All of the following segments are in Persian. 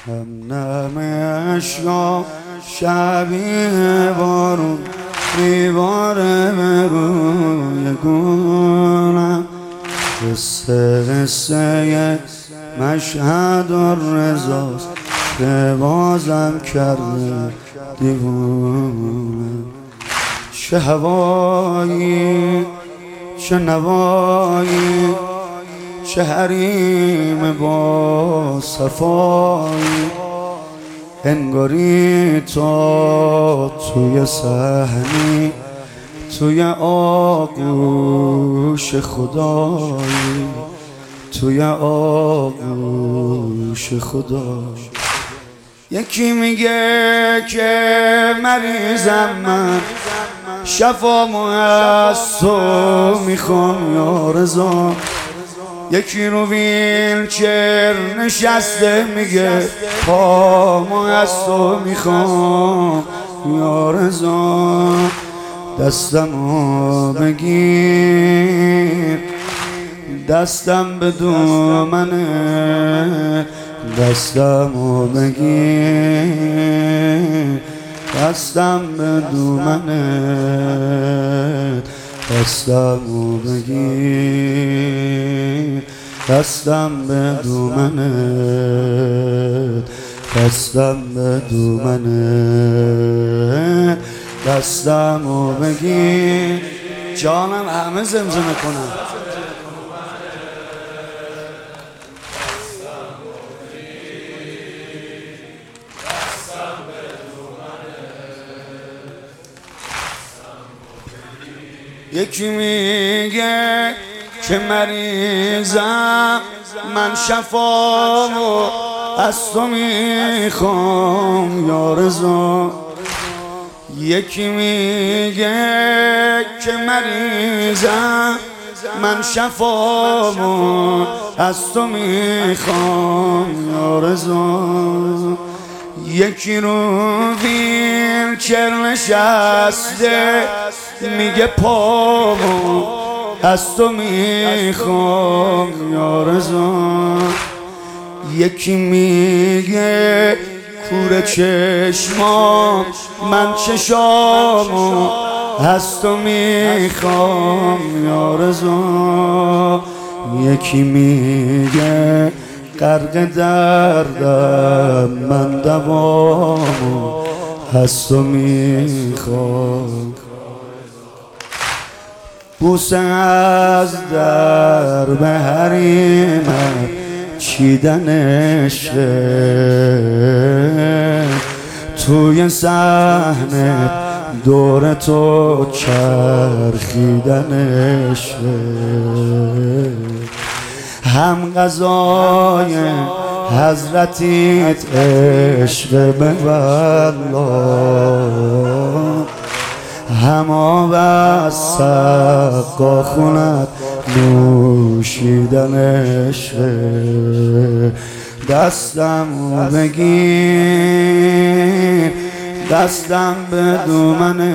نم اشیا شبیه بارون میباره به روی گونم، قصه مشهد و رضاست که بازم کرده دیوونم. چه هوایی چه نوایی، چه حریم با صفایی، انگاری تو توی صحنی، توی آغوش خدایی، توی آغوش خدا. یکی میگه که مریضم من، شفامو از تو میخوام یا رضا. یکی رو ویلچر نشسته میگه پامو از تو میخوام یا رضا. دستمو بگیر، دستم به دومنه، دستمو بگیر، دستم به دومنه، دستمو بگیر، دستم به دومنه، دستم به دومنه، دستمو بگیر. جانم همه زمزمه کنم. یکی میگه که مریضم من، شفامو از تو میخوام یا رضا. یکی میگه که مریضم من، شفامو از تو میخوام یا رضا. یکی رو ویلچر نشسته میگه پامو از تو میخوام یا رضا. یکی میگه کور چشمام من، چشامو از تو میخوام یا رضا. یکی میگه غرق دردم من، دوامو از تو میخوام. بوسه از درب حریمت چیدنشه، توی صحنه دور تو چرخیدنشه. هم غذای حضرتیت عشق به والله، هم آب از سقا خونت نوشیدنشه. دستمو بگیر، دستم به دومنه،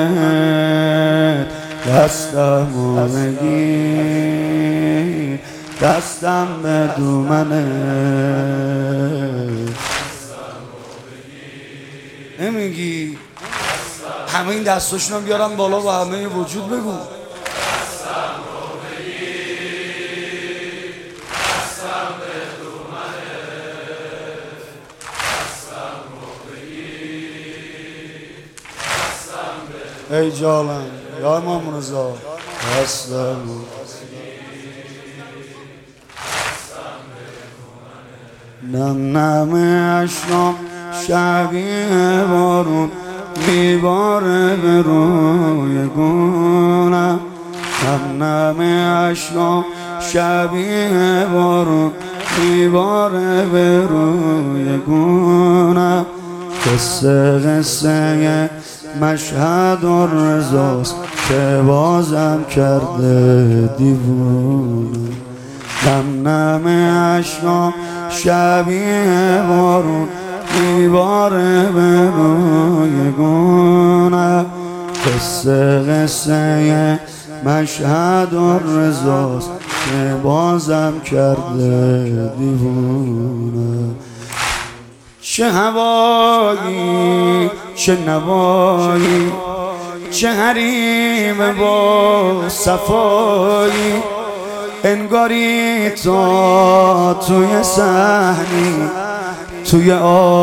دستمو بگیر، دستم به دومنه. نمیگی همه این دستاشون بیارن بالا و همه وجود بگو. ای جانم یا امام رضا، دستمو نم نم اشام شبیه بارون میباره به روی گونم. نم نم اشام شبیه بارون میباره به روی گونم. قصه مشهد و رضاست که بازم کرده دیوونه. نم نم اشام شبیه بارون میباره به روی گونم. قصه مشهد و رضاست که بازم کرده دیوونه. چه هوایی چه نوایی، چه حریم با صفایی، انگاری تا توی صحنی توی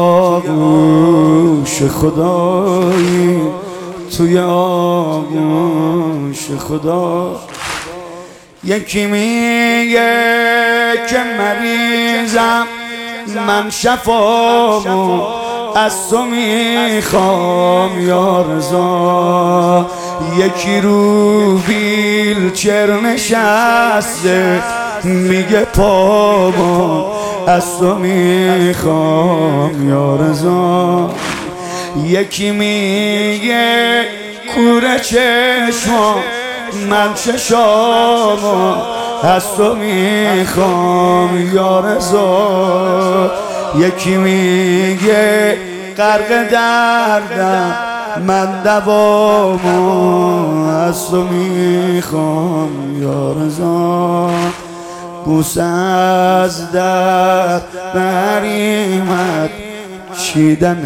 آغوش خدایی، توی آغوش خدا. یکی میگه که مریضم من شفامو از تو میخوام یا رضا، یکی رو ویلچر نشسته میگه پامو از تو میخوام یا رضا، یکی میگه کوره چشمام من چشامو از تو میخوام یا رضا، یکی میگه غرق دردم من دوامو از تو میخوام یا رضا. بوسه از در بریمت چیدن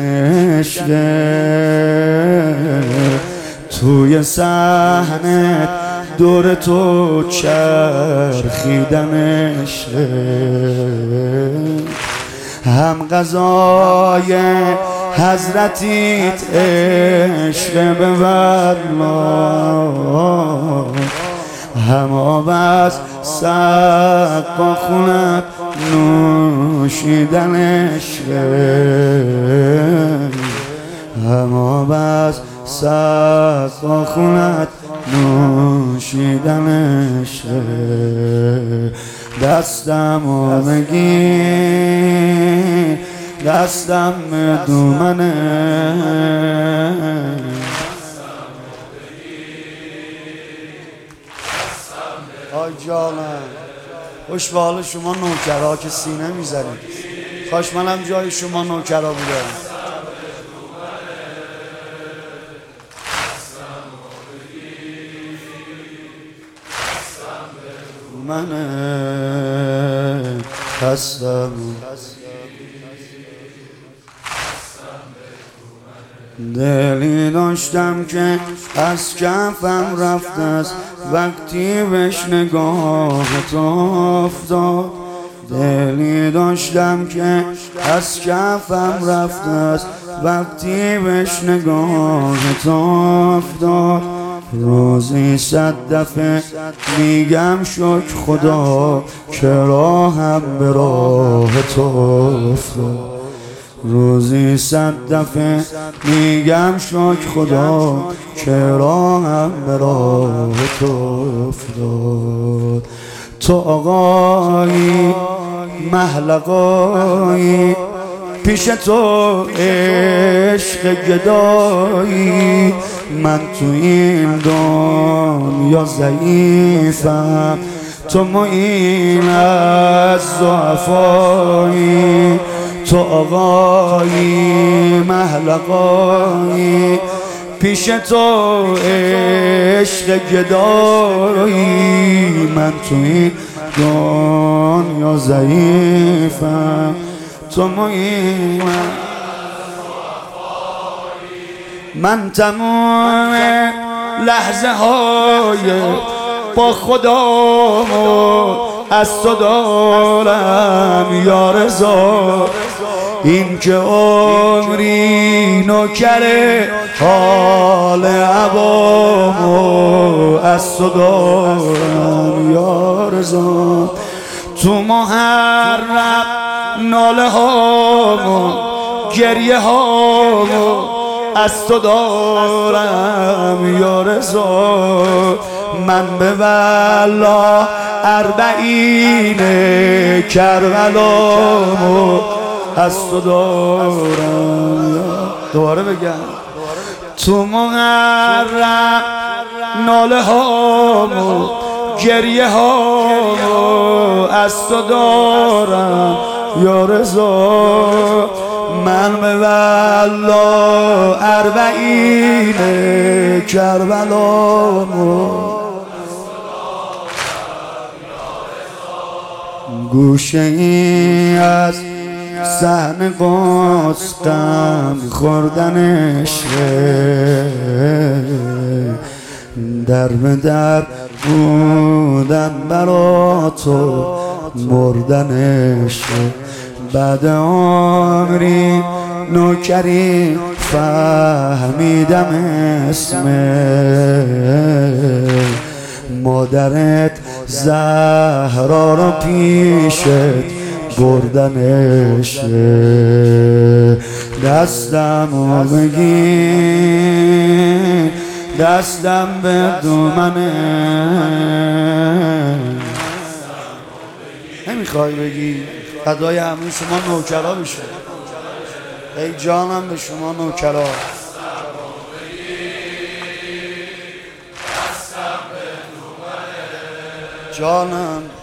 عشقه، توی صحنه دور تو چرخیدن عشقه، هم غذای حضرتیت عشق به والله، هم آب از سقا خونت نوشیدن عشقه، هم آب از سقا خونت نوشیدن عشقه. دستمو بگیر دستم دومنه، آی جانم خوش به حال شما نوکرها که سینه میزنید، کاش منم جای شما نوکرها بودم. منه هستم دلی داشتم که از کفم رفت است وقتی بهش نگاهت افتاد، دلی داشتم که از کفم رفت است وقتی بهش نگاهت افتاد، روزی 100 دفعه میگم شکر خدا که راهم به راه تو افتاد، روزی 100 دفعه میگم شکر خدا که راهم به راه تو افتاد. تو آقایی محلقایی پیش تو عشق گدایی، من تو این دنیا ضعیفم تو معین از ضعفایی، تو آقایی محلقایی پیش تو عشق گدایی، من تو این دنیا ضعیفم تو معین. من تمام لحظه های با خدا از تو دارم یا رضا، این که عمری نوکر حال عوامو از تو دارم یا رضا، تو محرم ناله هامو گریه هامو از تو دارم یا رضا، من به والله 40 کربلامو از تو دارم. دوباره بگم تو محرم ناله هامو گریه هامو از تو دارم یا رضا، من به والله 40 کربلامو گوشه ای از صحن قدس غم خوردنش در به در بودن برا تو مردنش بعد عمری نوکری فهمیدم اسم مادرت زهرا رو پیشت بردنش دستم بگی دستم به دومنه نمیخوای بگی فدای همه شما نوکرا بشه ای جانم به شما نوکرا جانم